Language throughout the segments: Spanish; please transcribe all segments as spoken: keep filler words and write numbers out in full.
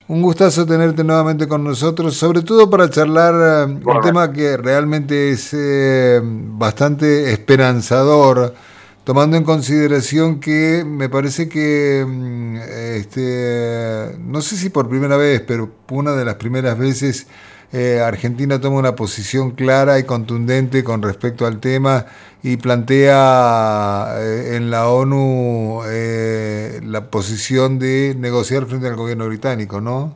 Un gustazo tenerte nuevamente con nosotros, sobre todo para charlar eh, Bueno, un tema que realmente es eh, bastante esperanzador, tomando en consideración que me parece que, mm, este, no sé si por primera vez, pero una de las primeras veces eh, Argentina toma una posición clara y contundente con respecto al tema y plantea eh, en la ONU eh, la posición de negociar frente al gobierno británico, ¿no?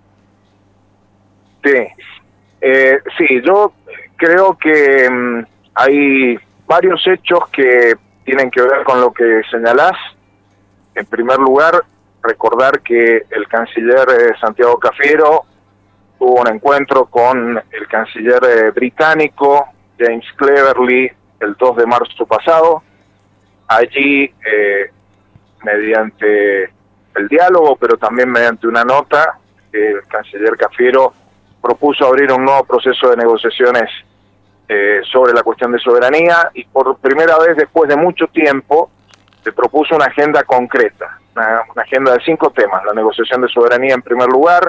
sí, eh, sí, yo creo que mm, hay varios hechos que tienen que ver con lo que señalás. En primer lugar, recordar que el canciller eh, Santiago Cafiero tuvo un encuentro con el canciller eh, británico James Cleverly el dos de marzo pasado. Allí, eh, mediante el diálogo, pero también mediante una nota, el canciller Cafiero propuso abrir un nuevo proceso de negociaciones eh, sobre la cuestión de soberanía, y por primera vez después de mucho tiempo se propuso una agenda concreta, una, una agenda de cinco temas: la negociación de soberanía en primer lugar,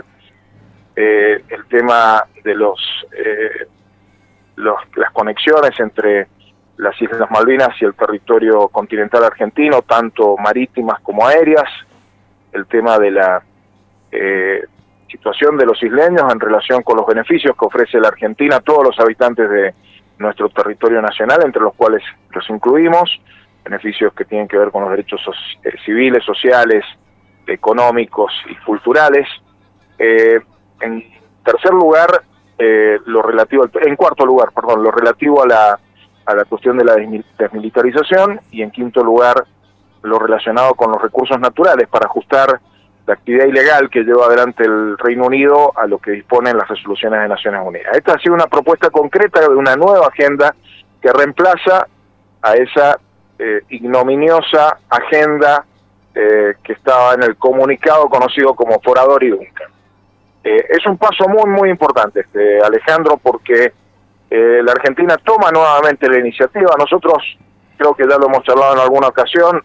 eh, el tema de los, eh, los las conexiones entre las Islas Malvinas y el territorio continental argentino, tanto marítimas como aéreas, el tema de la eh, situación de los isleños en relación con los beneficios que ofrece la Argentina a todos los habitantes de nuestro territorio nacional, entre los cuales los incluimos, beneficios que tienen que ver con los derechos so eh, civiles, sociales, económicos y culturales. Eh, en tercer lugar, eh, lo relativo, al, en cuarto lugar, perdón, lo relativo a la a la cuestión de la desmilitarización, y en quinto lugar, lo relacionado con los recursos naturales para ajustar la actividad ilegal que lleva adelante el Reino Unido a lo que disponen las resoluciones de Naciones Unidas. Esta ha sido una propuesta concreta de una nueva agenda que reemplaza a esa eh, ignominiosa agenda eh, que estaba en el comunicado conocido como Forador y Duncan. Eh, es un paso muy, muy importante, este, Alejandro, porque eh, la Argentina toma nuevamente la iniciativa. Nosotros, creo que ya lo hemos charlado en alguna ocasión,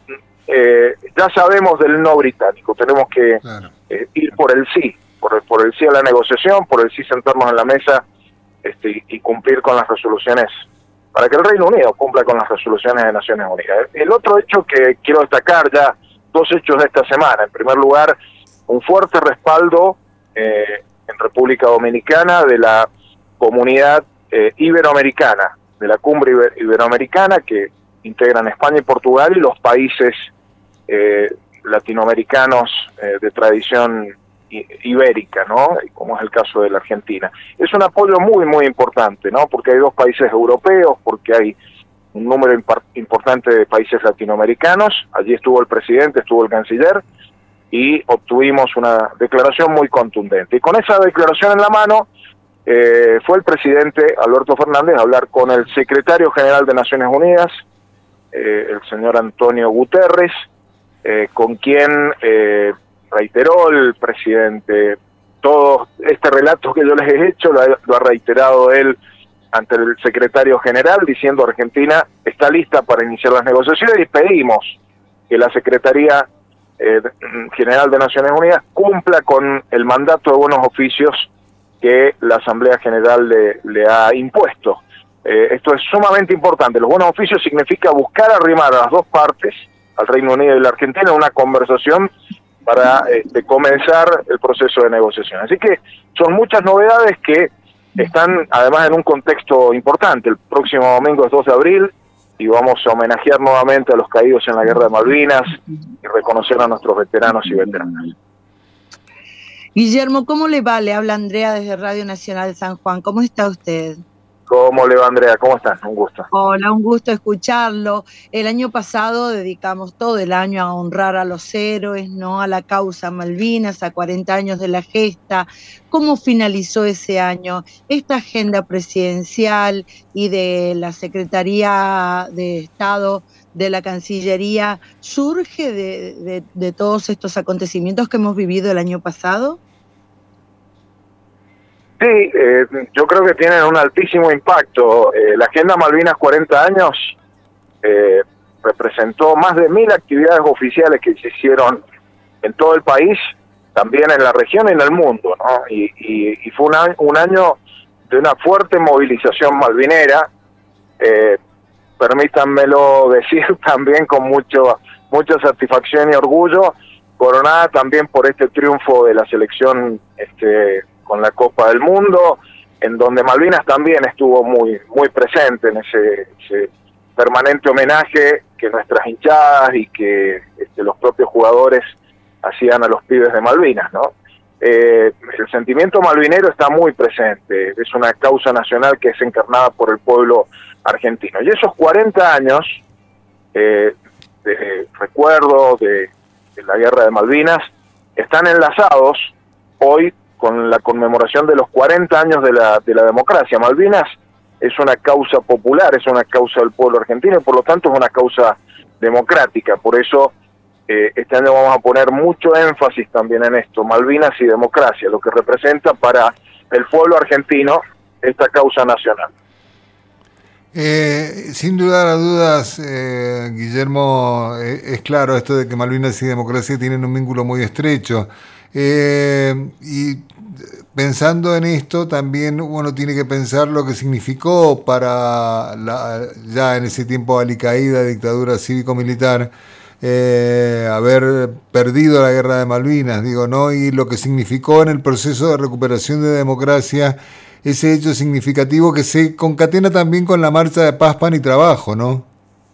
Eh, ya sabemos del no británico, tenemos que Claro. eh, ir por el sí, por el, por el sí a la negociación, por el sí sentarnos en la mesa este, y, y cumplir con las resoluciones, para que el Reino Unido cumpla con las resoluciones de Naciones Unidas. El otro hecho que quiero destacar, ya dos hechos de esta semana: en primer lugar, un fuerte respaldo eh, en República Dominicana de la comunidad eh, iberoamericana, de la cumbre iber iberoamericana que integran España y Portugal y los países eh, latinoamericanos eh, de tradición ibérica, ¿no? Como es el caso de la Argentina. Es un apoyo muy, muy importante, ¿no? Porque hay dos países europeos, porque hay un número importante de países latinoamericanos. Allí estuvo el presidente, estuvo el canciller, y obtuvimos una declaración muy contundente. Y con esa declaración en la mano, eh, fue el presidente Alberto Fernández a hablar con el secretario general de Naciones Unidas, Eh, el señor Antonio Guterres, eh, con quien eh, reiteró el presidente todo este relato que yo les he hecho, lo ha, lo ha reiterado él ante el secretario general, diciendo: Argentina está lista para iniciar las negociaciones, y pedimos que la Secretaría eh, General de Naciones Unidas cumpla con el mandato de buenos oficios que la Asamblea General le, le ha impuesto. Eh, esto es sumamente importante. Los buenos oficios significa buscar arrimar a las dos partes, al Reino Unido y la Argentina, en una conversación para este, comenzar el proceso de negociación. Así que son muchas novedades que están además en un contexto importante. El próximo domingo es dos de abril y vamos a homenajear nuevamente a los caídos en la Guerra de Malvinas y reconocer a nuestros veteranos y veteranas. Guillermo, ¿cómo le va? Le habla Andrea desde Radio Nacional de San Juan. ¿Cómo está usted? ¿Cómo le va, Andrea? ¿Cómo estás? Un gusto. Hola, un gusto escucharlo. El año pasado dedicamos todo el año a honrar a los héroes, ¿no? A la causa Malvinas, a cuarenta años de la gesta. ¿Cómo finalizó ese año? Esta agenda presidencial y de la Secretaría de Estado, de la Cancillería, ¿surge de, de, de todos estos acontecimientos que hemos vivido el año pasado? Sí, eh, yo creo que tienen un altísimo impacto. Eh, la Agenda Malvinas cuarenta años eh, representó más de mil actividades oficiales que se hicieron en todo el país, también en la región y en el mundo, ¿no? Y, y, y fue un año, un año de una fuerte movilización malvinera, eh, permítanmelo decir también con mucho mucha satisfacción y orgullo, coronada también por este triunfo de la selección este, con la Copa del Mundo, en donde Malvinas también estuvo muy muy presente en ese, ese permanente homenaje que nuestras hinchadas y que este, los propios jugadores hacían a los pibes de Malvinas, ¿no? Eh, el sentimiento malvinero está muy presente, es una causa nacional que es encarnada por el pueblo argentino. Y esos cuarenta años eh, de recuerdo de, de la guerra de Malvinas están enlazados hoy con la conmemoración de los cuarenta años de la, de la democracia. Malvinas es una causa popular, es una causa del pueblo argentino y por lo tanto es una causa democrática. Por eso eh, este año vamos a poner mucho énfasis también en esto, Malvinas y democracia, lo que representa para el pueblo argentino esta causa nacional. Eh, sin lugar a dudas, eh, Guillermo, eh, es claro esto de que Malvinas y democracia tienen un vínculo muy estrecho. Eh, y pensando en esto, también uno tiene que pensar lo que significó para la, ya en ese tiempo alicaída dictadura cívico-militar, eh, haber perdido la guerra de Malvinas, digo, ¿no? Y lo que significó en el proceso de recuperación de democracia ese hecho significativo que se concatena también con la marcha de Paz, Pan y Trabajo, ¿no?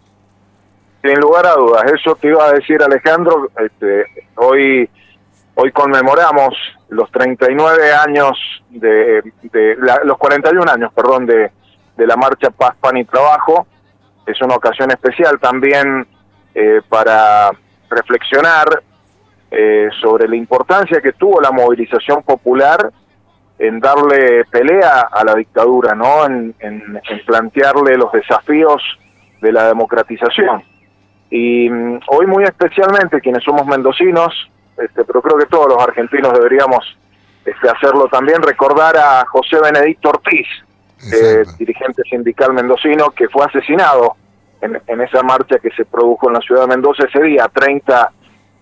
Sin lugar a dudas, eso te iba a decir, Alejandro. Este, hoy hoy conmemoramos los treinta y nueve años de, de la, los cuarenta y un años, perdón, de, de la marcha Paz, Pan y Trabajo. Es una ocasión especial también eh, para reflexionar eh, sobre la importancia que tuvo la movilización popular en darle pelea a la dictadura, ¿no? En, en, en plantearle los desafíos de la democratización. Y um, hoy muy especialmente quienes somos mendocinos, este, pero creo que todos los argentinos deberíamos este, hacerlo también, recordar a José Benedicto Ortiz, eh, dirigente sindical mendocino, que fue asesinado en, en esa marcha que se produjo en la ciudad de Mendoza ese día, treinta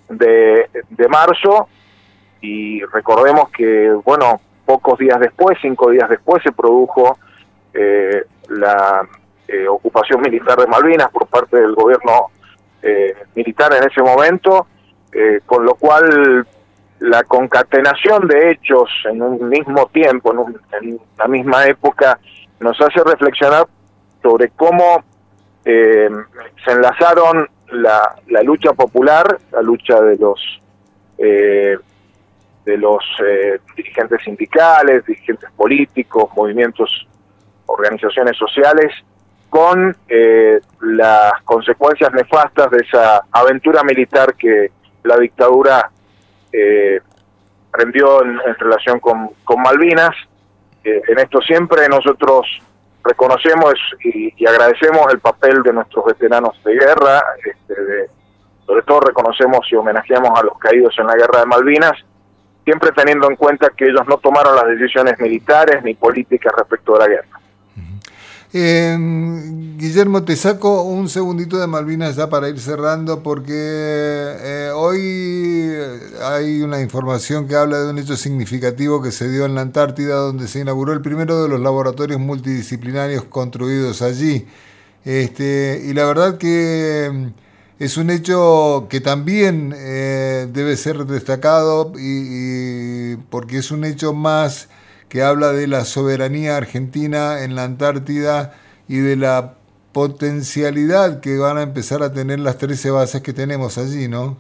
de marzo, y recordemos que, bueno, pocos días después, cinco días después, se produjo eh, la eh, ocupación militar de Malvinas por parte del gobierno eh, militar en ese momento, eh, con lo cual la concatenación de hechos en un mismo tiempo, en, un, en la misma época, nos hace reflexionar sobre cómo eh, se enlazaron la, la lucha popular, la lucha de los eh, de los eh, dirigentes sindicales, dirigentes políticos, movimientos, organizaciones sociales, con eh, las consecuencias nefastas de esa aventura militar que la dictadura eh, prendió en, en relación con, con Malvinas. Eh, en esto siempre nosotros reconocemos y, y agradecemos el papel de nuestros veteranos de guerra, este, de, sobre todo reconocemos y homenajeamos a los caídos en la guerra de Malvinas, siempre teniendo en cuenta que ellos no tomaron las decisiones militares ni políticas respecto de la guerra. Eh, Guillermo, te saco un segundito de Malvinas ya para ir cerrando, porque eh, hoy hay una información que habla de un hecho significativo que se dio en la Antártida, donde se inauguró el primero de los laboratorios multidisciplinarios construidos allí. Este, y la verdad que es un hecho que también eh, debe ser destacado, y, y porque es un hecho más que habla de la soberanía argentina en la Antártida y de la potencialidad que van a empezar a tener las trece bases que tenemos allí, ¿no?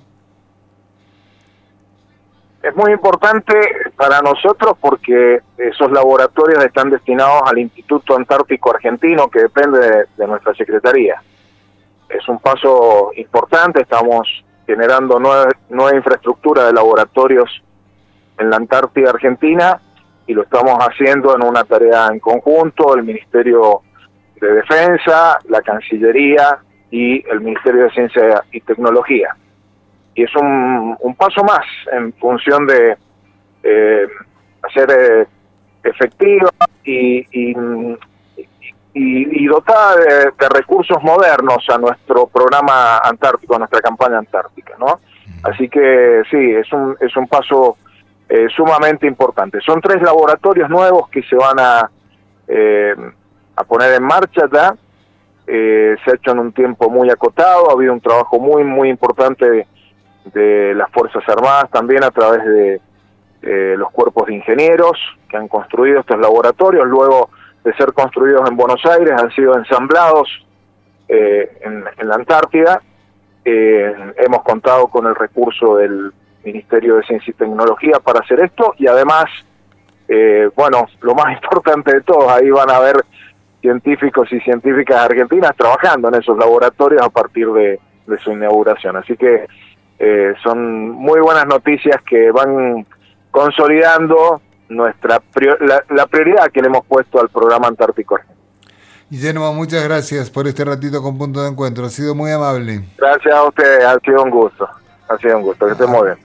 Es muy importante para nosotros porque esos laboratorios están destinados al Instituto Antártico Argentino, que depende de, de nuestra Secretaría. Es un paso importante, estamos generando nueva, nueva infraestructura de laboratorios en la Antártida Argentina, y lo estamos haciendo en una tarea en conjunto, el Ministerio de Defensa, la Cancillería y el Ministerio de Ciencia y Tecnología. Y es un, un paso más en función de eh, hacer eh, efectiva y, y, y, y dotada de, de recursos modernos a nuestro programa antártico, a nuestra campaña antártica, ¿no? Así que sí, es un, es un paso eh, sumamente importante. Son tres laboratorios nuevos que se van a, eh, a poner en marcha ya. Eh, se ha hecho en un tiempo muy acotado, ha habido un trabajo muy, muy importante de, de las Fuerzas Armadas, también a través de eh, los cuerpos de ingenieros que han construido estos laboratorios. Luego de ser construidos en Buenos Aires, han sido ensamblados eh, en, en la Antártida. Eh, hemos contado con el recurso del Ministerio de Ciencia y Tecnología para hacer esto, y además, eh, bueno, lo más importante de todo, ahí van a haber científicos y científicas argentinas trabajando en esos laboratorios a partir de, de su inauguración. Así que eh, son muy buenas noticias que van consolidando nuestra prior, la, la prioridad que le hemos puesto al programa Antártico Argentino. Guillermo, muchas gracias por este ratito con Punto de Encuentro. Ha sido muy amable. Gracias a ustedes, ha sido un gusto. Ha sido un gusto, que estén muy bien.